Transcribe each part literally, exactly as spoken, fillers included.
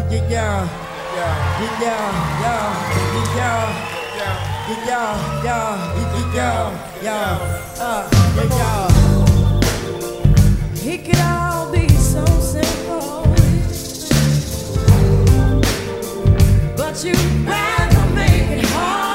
Yeah, yeah, yeah, yeah, yeah, yeah, yeah, yeah, yeah, yeah, yeah, uh, yeah, yeah. It could all be so simple, but you rather make it hard.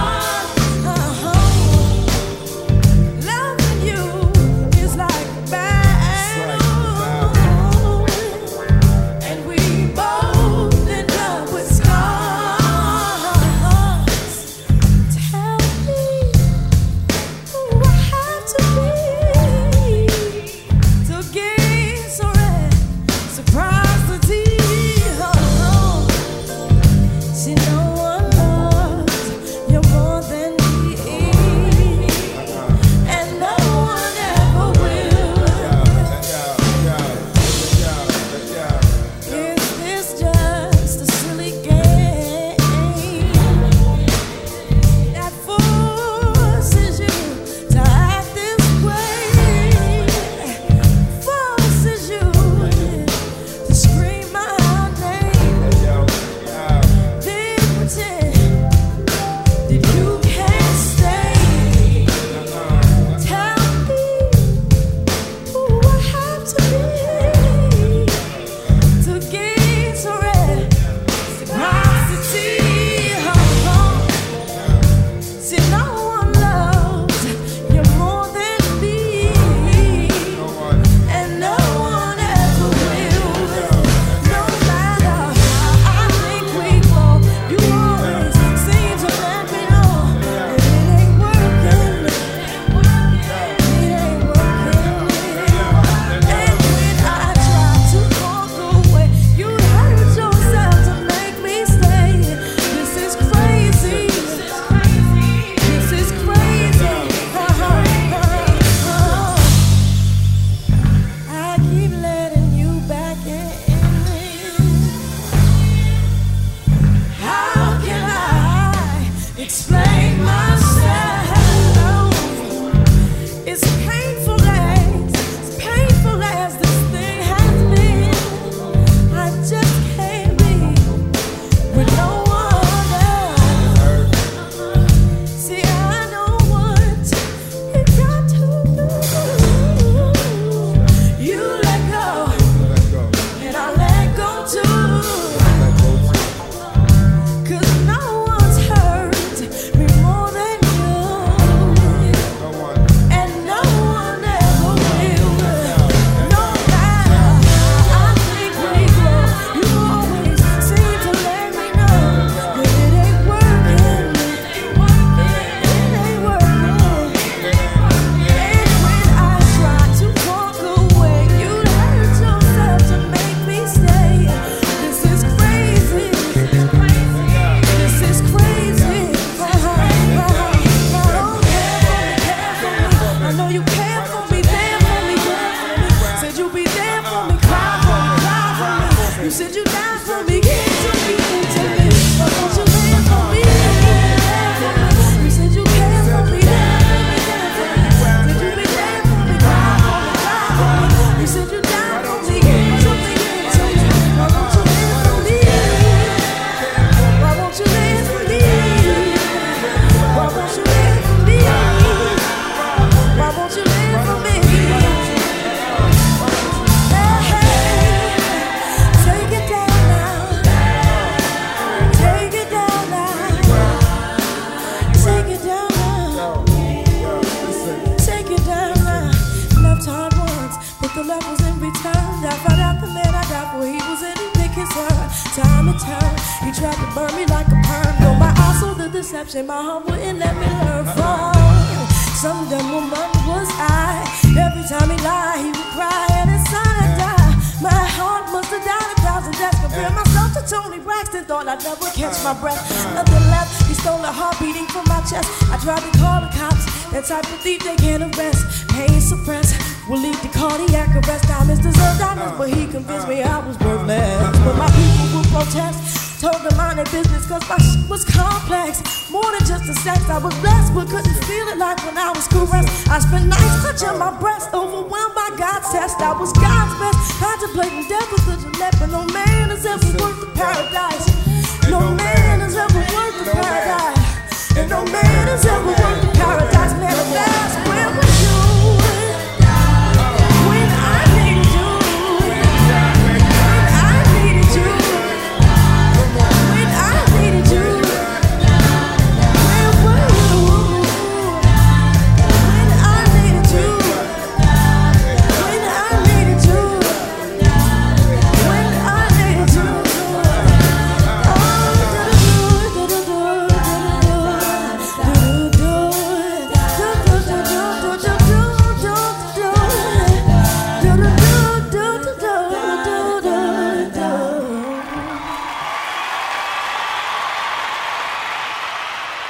My heart wouldn't let me learn from some dumb woman was I. Every time he lied, he would cry and his son had died. My heart must have died a thousand deaths. Compare myself to Tony Braxton, thought I'd never catch my breath. Nothing left, he stole a heart beating from my chest. I tried to call the cops, that type of thief they can't arrest. Pain suppressed will lead to cardiac arrest. Diamonds deserve diamonds, but he convinced me I was worthless. But my people will protest. Told them I their business, cause my shit was complex. More than just the sex, I was blessed, but couldn't feel it like when I was caressed. I spent nights clutching my breast, overwhelmed by God's test. I was God's best, contemplating death with the Jeanette, but no man has ever worked the paradise.